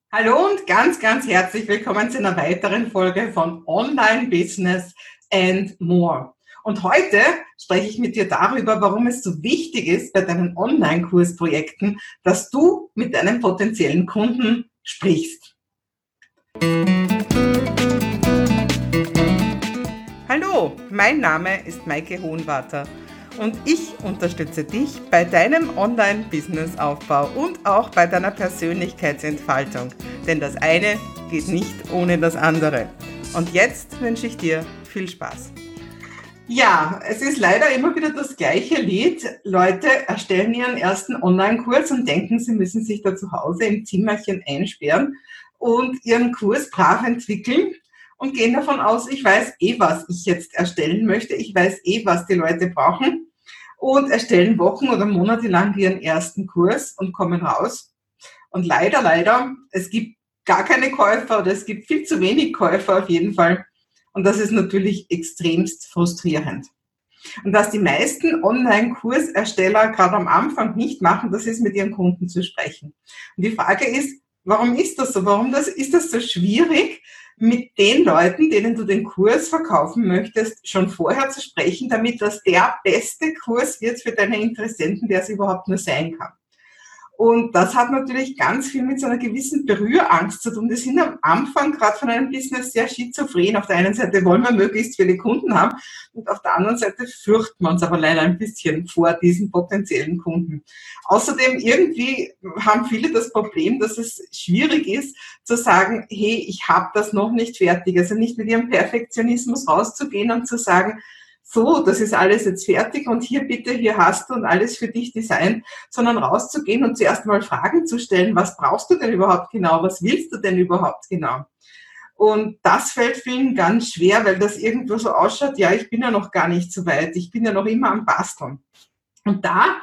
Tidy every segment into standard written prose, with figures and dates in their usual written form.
Hallo und ganz herzlich willkommen zu einer weiteren Folge von Online Business and More. Und heute spreche ich mit dir darüber, warum es so wichtig ist bei deinen Online-Kursprojekten, dass du mit deinen potenziellen Kunden sprichst. Hallo, mein Name ist Maike Hohenwarter und ich unterstütze dich bei deinem Online-Business-Aufbau und auch bei deiner Persönlichkeitsentfaltung, denn das eine geht nicht ohne das andere. Und jetzt wünsche ich dir viel Spaß. Ja, es ist leider immer wieder das gleiche Lied. Leute erstellen ihren ersten Online-Kurs und denken, sie müssen sich da zu Hause im Zimmerchen einsperren und ihren Kurs brav entwickeln und gehen davon aus, ich weiß was ich jetzt erstellen möchte, ich weiß was die Leute brauchen und erstellen Wochen oder Monate lang ihren ersten Kurs und kommen raus. Und leider, es gibt gar keine Käufer oder es gibt viel zu wenig Käufer auf jeden Fall. Und das ist natürlich extremst frustrierend. Und was die meisten Online-Kursersteller gerade am Anfang nicht machen, das ist mit ihren Kunden zu sprechen. Und die Frage ist, warum ist das so? Ist das so schwierig, mit den Leuten, denen du den Kurs verkaufen möchtest, schon vorher zu sprechen, damit das der beste Kurs wird für deine Interessenten, der es überhaupt nur sein kann? Und das hat natürlich ganz viel mit so einer gewissen Berührangst zu tun. Wir sind am Anfang gerade von einem Business sehr schizophren. Auf der einen Seite wollen wir möglichst viele Kunden haben und auf der anderen Seite fürchten wir uns aber leider ein bisschen vor diesen potenziellen Kunden. Außerdem irgendwie haben viele das Problem, dass es schwierig ist zu sagen, hey, ich habe das noch nicht fertig. Also nicht mit ihrem Perfektionismus rauszugehen und zu sagen, so, das ist alles jetzt fertig und hier bitte, hier hast du und alles für dich designt, sondern rauszugehen und zuerst mal Fragen zu stellen, was brauchst du denn überhaupt genau, was willst du denn überhaupt genau? Und das fällt vielen ganz schwer, weil das irgendwo so ausschaut, ja, ich bin ja noch gar nicht so weit, ich bin ja noch immer am Basteln. Und da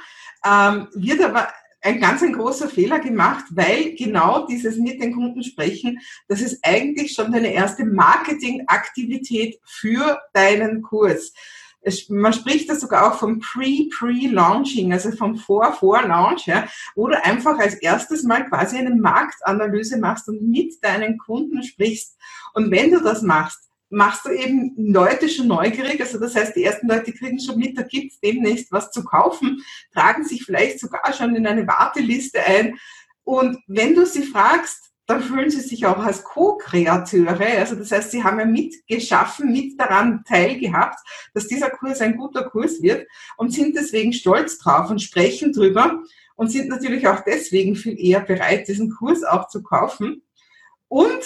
wird aber ein großer Fehler gemacht, weil genau dieses mit den Kunden sprechen, das ist eigentlich schon deine erste Marketingaktivität für deinen Kurs. Man spricht da sogar auch vom Pre-Launching, also vom Vor-Launch, ja, wo du einfach als erstes mal quasi eine Marktanalyse machst und mit deinen Kunden sprichst. Und wenn du das machst du eben Leute schon neugierig, also das heißt, die ersten Leute kriegen schon mit, da gibt es demnächst was zu kaufen, tragen sich vielleicht sogar schon in eine Warteliste ein und wenn du sie fragst, dann fühlen sie sich auch als Co-Kreateure, also das heißt, sie haben ja mitgeschaffen, mit daran teilgehabt, dass dieser Kurs ein guter Kurs wird und sind deswegen stolz drauf und sprechen drüber und sind natürlich auch deswegen viel eher bereit, diesen Kurs auch zu kaufen. Und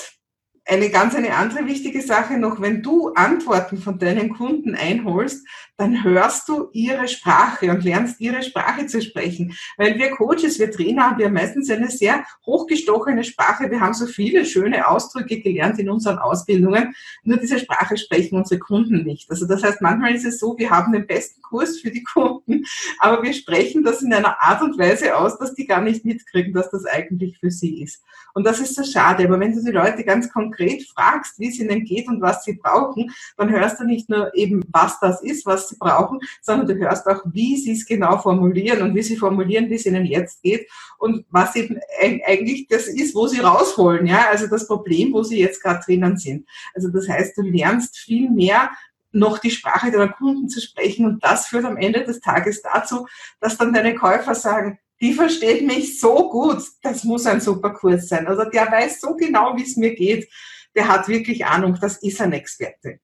eine andere wichtige Sache noch, wenn du Antworten von deinen Kunden einholst, dann hörst du ihre Sprache und lernst ihre Sprache zu sprechen. Weil wir Coaches, wir Trainer haben ja meistens eine sehr hochgestochene Sprache. Wir haben so viele schöne Ausdrücke gelernt in unseren Ausbildungen. Nur diese Sprache sprechen unsere Kunden nicht. Also das heißt, manchmal ist es so, wir haben den besten Kurs für die Kunden, aber wir sprechen das in einer Art und Weise aus, dass die gar nicht mitkriegen, dass das eigentlich für sie ist. Und das ist so schade. Aber wenn du die Leute ganz konkret fragst, wie es ihnen geht und was sie brauchen, dann hörst du nicht nur eben, was das ist, was sie brauchen, sondern du hörst auch, wie sie es genau formulieren und wie sie formulieren, wie es ihnen jetzt geht und was eben eigentlich das ist, wo sie rausholen. Ja, also das Problem, wo sie jetzt gerade drinnen sind. Also das heißt, du lernst viel mehr noch die Sprache deiner Kunden zu sprechen und das führt am Ende des Tages dazu, dass dann deine Käufer sagen, die versteht mich so gut, das muss ein super Kurs sein. Also der weiß so genau, wie es mir geht. Der hat wirklich Ahnung, das ist ein Experte.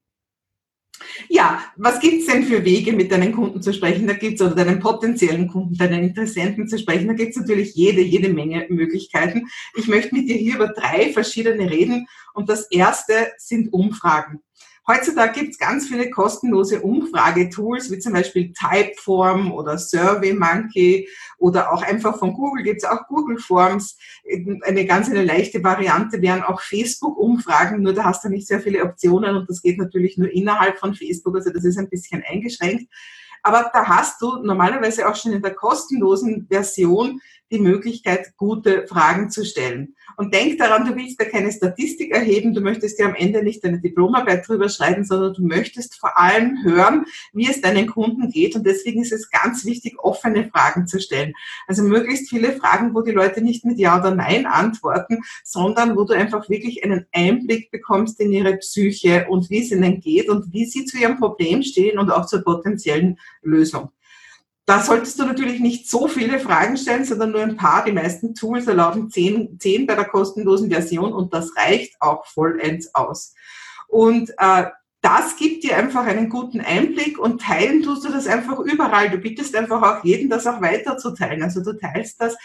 Ja, was gibt's denn für Wege, mit deinen Kunden zu sprechen? Da gibt's oder deinen potenziellen Kunden, deinen Interessenten zu sprechen. Da gibt's natürlich jede Menge Möglichkeiten. Ich möchte mit dir hier über 3 verschiedene reden. Und das erste sind Umfragen. Heutzutage gibt es ganz viele kostenlose Umfragetools, wie zum Beispiel Typeform oder SurveyMonkey oder auch einfach von Google gibt es auch Google Forms. Eine leichte Variante wären auch Facebook-Umfragen, nur da hast du nicht sehr viele Optionen und das geht natürlich nur innerhalb von Facebook, also das ist ein bisschen eingeschränkt. Aber da hast du normalerweise auch schon in der kostenlosen Version die Möglichkeit, gute Fragen zu stellen. Und denk daran, du willst da keine Statistik erheben, du möchtest ja am Ende nicht deine Diplomarbeit drüber schreiben, sondern du möchtest vor allem hören, wie es deinen Kunden geht. Und deswegen ist es ganz wichtig, offene Fragen zu stellen. Also möglichst viele Fragen, wo die Leute nicht mit Ja oder Nein antworten, sondern wo du einfach wirklich einen Einblick bekommst in ihre Psyche und wie es ihnen geht und wie sie zu ihrem Problem stehen und auch zur potenziellen Lösung. Da solltest du natürlich nicht so viele Fragen stellen, sondern nur ein paar. Die meisten Tools erlauben 10 bei der kostenlosen Version und das reicht auch vollends aus. Und das gibt dir einfach einen guten Einblick und teilen tust du das einfach überall. Du bittest einfach auch jeden, das auch weiterzuteilen. Also du teilst das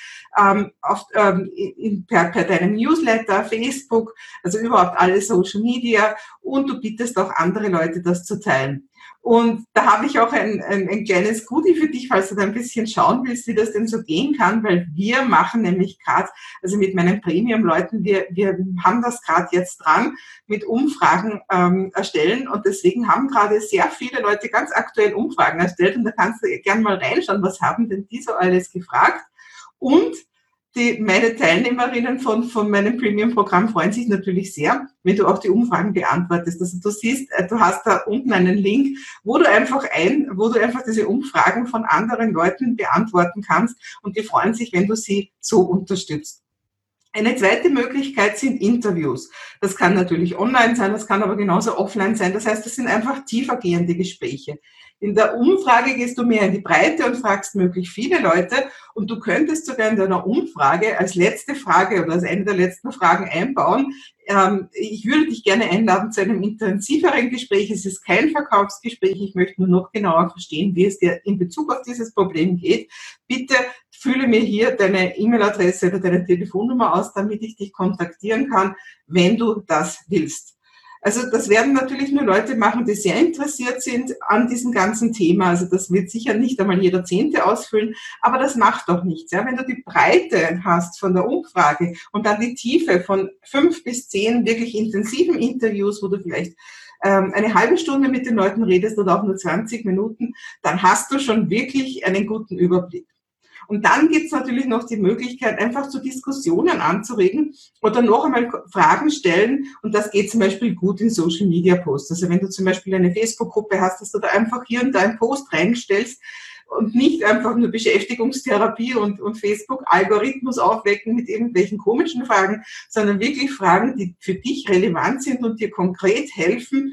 per deinem Newsletter, Facebook, also überhaupt alle Social Media und du bittest auch andere Leute, das zu teilen. Und da habe ich auch ein kleines Goodie für dich, falls du da ein bisschen schauen willst, wie das denn so gehen kann, weil wir machen nämlich gerade, also mit meinen Premium-Leuten, wir haben das gerade jetzt dran, mit Umfragen erstellen und deswegen haben gerade sehr viele Leute ganz aktuell Umfragen erstellt und da kannst du gerne mal reinschauen, was haben denn die so alles gefragt und meine Teilnehmerinnen von meinem Premium-Programm freuen sich natürlich sehr, wenn du auch die Umfragen beantwortest. Also du siehst, du hast da unten einen Link, wo du einfach diese Umfragen von anderen Leuten beantworten kannst und die freuen sich, wenn du sie so unterstützt. Eine zweite Möglichkeit sind Interviews. Das kann natürlich online sein, das kann aber genauso offline sein. Das heißt, das sind einfach tiefergehende Gespräche. In der Umfrage gehst du mehr in die Breite und fragst möglichst viele Leute und du könntest sogar in deiner Umfrage als letzte Frage oder als eine der letzten Fragen einbauen, ich würde dich gerne einladen zu einem intensiveren Gespräch. Es ist kein Verkaufsgespräch. Ich möchte nur noch genauer verstehen, wie es dir in Bezug auf dieses Problem geht. Bitte fülle mir hier deine E-Mail-Adresse oder deine Telefonnummer aus, damit ich dich kontaktieren kann, wenn du das willst. Also das werden natürlich nur Leute machen, die sehr interessiert sind an diesem ganzen Thema. Also das wird sicher nicht einmal jeder Zehnte ausfüllen, aber das macht doch nichts. Ja? Wenn du die Breite hast von der Umfrage und dann die Tiefe von 5 bis 10 wirklich intensiven Interviews, wo du vielleicht eine halbe Stunde mit den Leuten redest oder auch nur 20 Minuten, dann hast du schon wirklich einen guten Überblick. Und dann gibt es natürlich noch die Möglichkeit, einfach zu Diskussionen anzuregen oder noch einmal Fragen stellen. Und das geht zum Beispiel gut in Social-Media-Posts. Also wenn du zum Beispiel eine Facebook-Gruppe hast, dass du da einfach hier und da einen Post reinstellst und nicht einfach nur Beschäftigungstherapie und Facebook-Algorithmus aufwecken mit irgendwelchen komischen Fragen, sondern wirklich Fragen, die für dich relevant sind und dir konkret helfen,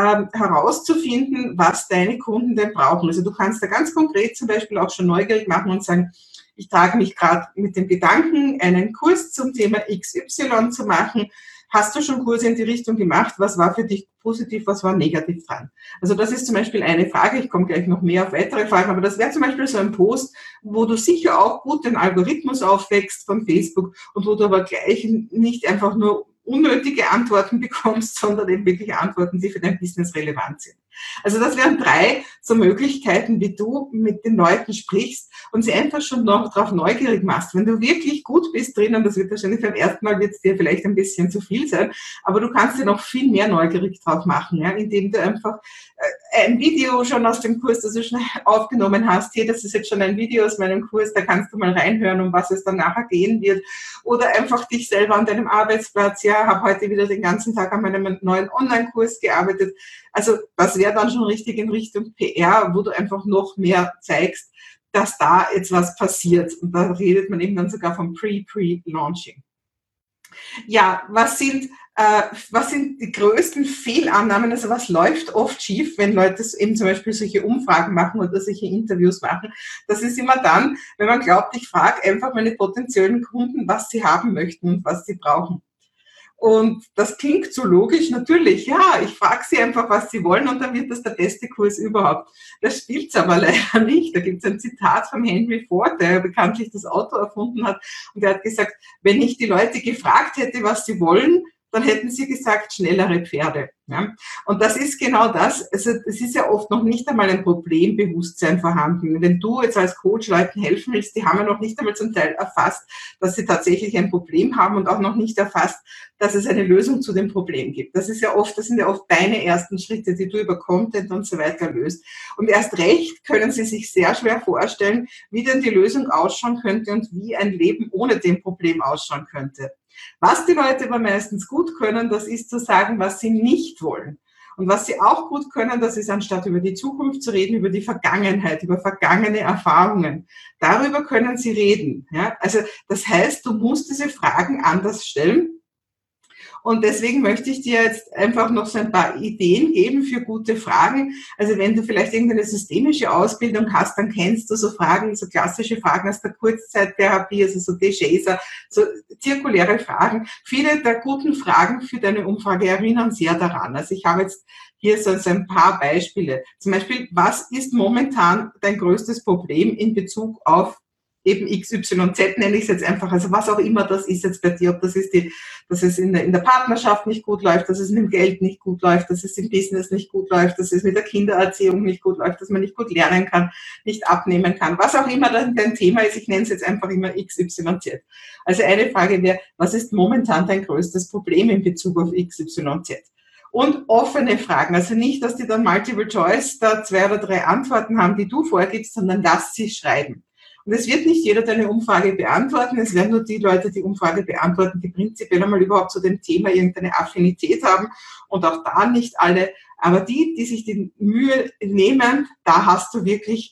herauszufinden, was deine Kunden denn brauchen. Also du kannst da ganz konkret zum Beispiel auch schon neugierig machen und sagen, ich trage mich gerade mit dem Gedanken, einen Kurs zum Thema XY zu machen. Hast du schon Kurse in die Richtung gemacht? Was war für dich positiv, was war negativ dran? Also das ist zum Beispiel eine Frage. Ich komme gleich noch mehr auf weitere Fragen, aber das wäre zum Beispiel so ein Post, wo du sicher auch gut den Algorithmus aufwächst von Facebook und wo du aber gleich nicht einfach nur unnötige Antworten bekommst, sondern eben wirklich Antworten, die für dein Business relevant sind. Also das wären 3 so Möglichkeiten, wie du mit den Leuten sprichst und sie einfach schon noch darauf neugierig machst. Wenn du wirklich gut bist drin, und das wird wahrscheinlich beim ersten Mal wird es dir vielleicht ein bisschen zu viel sein, aber du kannst dir noch viel mehr neugierig drauf machen, ja, indem du einfach ein Video schon aus dem Kurs, das du schon aufgenommen hast, hier, das ist jetzt schon ein Video aus meinem Kurs, da kannst du mal reinhören, um was es dann nachher gehen wird. Oder einfach dich selber an deinem Arbeitsplatz, ja, habe heute wieder den ganzen Tag an meinem neuen Online-Kurs gearbeitet. Also das wäre dann schon richtig in Richtung PR, wo du einfach noch mehr zeigst, dass da jetzt was passiert. Und da redet man eben dann sogar vom Pre-Launching. Ja, was sind die größten Fehlannahmen? Also was läuft oft schief, wenn Leute eben zum Beispiel solche Umfragen machen oder solche Interviews machen? Das ist immer dann, wenn man glaubt, ich frage einfach meine potenziellen Kunden, was sie haben möchten und was sie brauchen. Und das klingt so logisch, natürlich, ja, ich frage sie einfach, was sie wollen und dann wird das der beste Kurs überhaupt. Das spielt's aber leider nicht. Da gibt's ein Zitat von Henry Ford, der bekanntlich das Auto erfunden hat und der hat gesagt, wenn ich die Leute gefragt hätte, was sie wollen, dann hätten sie gesagt, schnellere Pferde. Ja? Und das ist genau das. Also es ist ja oft noch nicht einmal ein Problembewusstsein vorhanden. Wenn du jetzt als Coach Leuten helfen willst, die haben ja noch nicht einmal zum Teil erfasst, dass sie tatsächlich ein Problem haben und auch noch nicht erfasst, dass es eine Lösung zu dem Problem gibt. Das sind ja oft deine ersten Schritte, die du über Content und so weiter löst. Und erst recht können sie sich sehr schwer vorstellen, wie denn die Lösung ausschauen könnte und wie ein Leben ohne dem Problem ausschauen könnte. Was die Leute aber meistens gut können, das ist zu sagen, was sie nicht wollen. Und was sie auch gut können, das ist, anstatt über die Zukunft zu reden, über die Vergangenheit, über vergangene Erfahrungen. Darüber können sie reden. Ja? Also das heißt, du musst diese Fragen anders stellen. Und deswegen möchte ich dir jetzt einfach noch so ein paar Ideen geben für gute Fragen. Also wenn du vielleicht irgendeine systemische Ausbildung hast, dann kennst du so Fragen, so klassische Fragen aus der Kurzzeittherapie, also so DeShazer, so zirkuläre Fragen. Viele der guten Fragen für deine Umfrage erinnern sehr daran. Also ich habe jetzt hier so ein paar Beispiele. Zum Beispiel, was ist momentan dein größtes Problem in Bezug auf eben XYZ, nenne ich es jetzt einfach, also was auch immer das ist jetzt bei dir, ob das ist dass es in der Partnerschaft nicht gut läuft, dass es mit dem Geld nicht gut läuft, dass es im Business nicht gut läuft, dass es mit der Kindererziehung nicht gut läuft, dass man nicht gut lernen kann, nicht abnehmen kann, was auch immer dein Thema ist, ich nenne es jetzt einfach immer XYZ. Also eine Frage wäre, was ist momentan dein größtes Problem in Bezug auf XYZ? Und offene Fragen, also nicht, dass die dann Multiple Choice da 2 oder 3 Antworten haben, die du vorgibst, sondern lass sie schreiben. Und es wird nicht jeder deine Umfrage beantworten, es werden nur die Leute die Umfrage beantworten, die prinzipiell einmal überhaupt zu dem Thema irgendeine Affinität haben und auch da nicht alle, aber die sich die Mühe nehmen, da hast du wirklich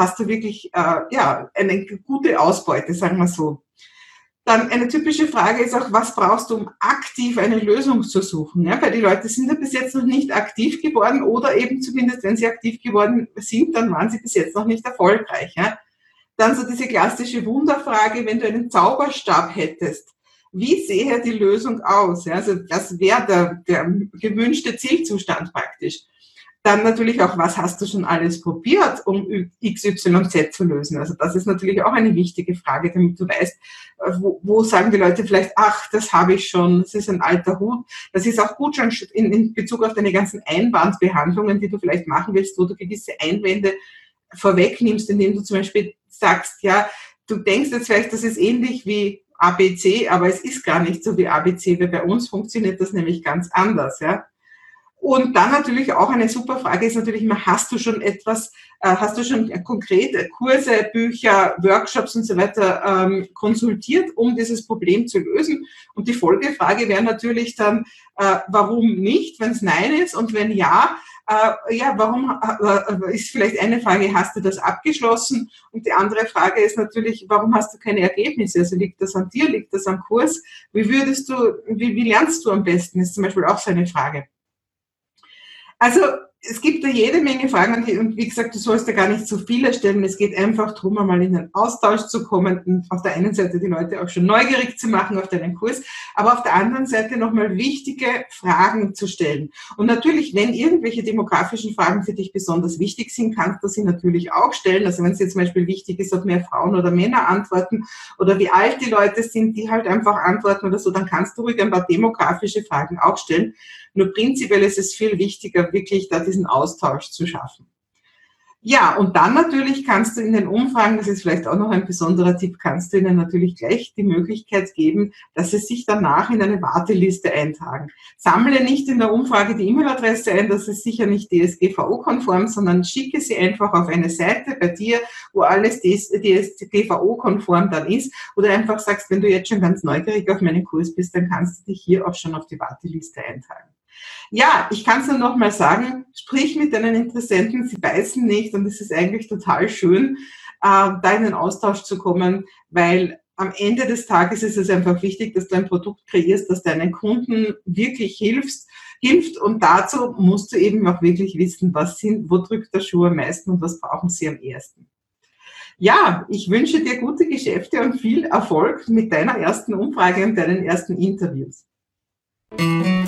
eine gute Ausbeute, sagen wir so. Dann eine typische Frage ist auch, was brauchst du, um aktiv eine Lösung zu suchen? Ja, weil die Leute sind ja bis jetzt noch nicht aktiv geworden oder eben zumindest, wenn sie aktiv geworden sind, dann waren sie bis jetzt noch nicht erfolgreich. Ja? Dann so diese klassische Wunderfrage, wenn du einen Zauberstab hättest, wie sähe die Lösung aus? Ja, also das wäre der gewünschte Zielzustand praktisch. Dann natürlich auch, was hast du schon alles probiert, um XYZ zu lösen? Also das ist natürlich auch eine wichtige Frage, damit du weißt, wo sagen die Leute vielleicht, ach, das habe ich schon, das ist ein alter Hut. Das ist auch gut schon in Bezug auf deine ganzen Einwandbehandlungen, die du vielleicht machen willst, wo du gewisse Einwände vorwegnimmst, indem du zum Beispiel sagst, ja, du denkst jetzt vielleicht, das ist ähnlich wie ABC, aber es ist gar nicht so wie ABC, weil bei uns funktioniert das nämlich ganz anders, ja. Und dann natürlich auch eine super Frage ist natürlich immer, hast du schon konkret Kurse, Bücher, Workshops und so weiter konsultiert, um dieses Problem zu lösen? Und die Folgefrage wäre natürlich dann, warum nicht, wenn es Nein ist und wenn ja, warum ist vielleicht eine Frage, hast du das abgeschlossen? Und die andere Frage ist natürlich, warum hast du keine Ergebnisse? Also liegt das an dir, liegt das am Kurs? Wie lernst du am besten? Ist zum Beispiel auch so eine Frage. Also es gibt da jede Menge Fragen und wie gesagt, du sollst da gar nicht so viele stellen. Es geht einfach darum, einmal in den Austausch zu kommen und auf der einen Seite die Leute auch schon neugierig zu machen auf deinen Kurs, aber auf der anderen Seite nochmal wichtige Fragen zu stellen. Und natürlich, wenn irgendwelche demografischen Fragen für dich besonders wichtig sind, kannst du sie natürlich auch stellen. Also wenn es jetzt zum Beispiel wichtig ist, ob mehr Frauen oder Männer antworten oder wie alt die Leute sind, die halt einfach antworten oder so, dann kannst du ruhig ein paar demografische Fragen auch stellen. Nur prinzipiell ist es viel wichtiger, wirklich da diesen Austausch zu schaffen. Ja, und dann natürlich kannst du in den Umfragen, das ist vielleicht auch noch ein besonderer Tipp, kannst du ihnen natürlich gleich die Möglichkeit geben, dass sie sich danach in eine Warteliste eintragen. Sammle nicht in der Umfrage die E-Mail-Adresse ein, das ist sicher nicht DSGVO-konform, sondern schicke sie einfach auf eine Seite bei dir, wo alles DSGVO-konform dann ist, oder einfach sagst, wenn du jetzt schon ganz neugierig auf meinen Kurs bist, dann kannst du dich hier auch schon auf die Warteliste eintragen. Ja, ich kann es nur noch mal sagen, sprich mit deinen Interessenten, sie beißen nicht und es ist eigentlich total schön, da in den Austausch zu kommen, weil am Ende des Tages ist es einfach wichtig, dass du ein Produkt kreierst, das deinen Kunden wirklich hilft und dazu musst du eben auch wirklich wissen, wo drückt der Schuh am meisten und was brauchen sie am ehesten. Ja, ich wünsche dir gute Geschäfte und viel Erfolg mit deiner ersten Umfrage und deinen ersten Interviews.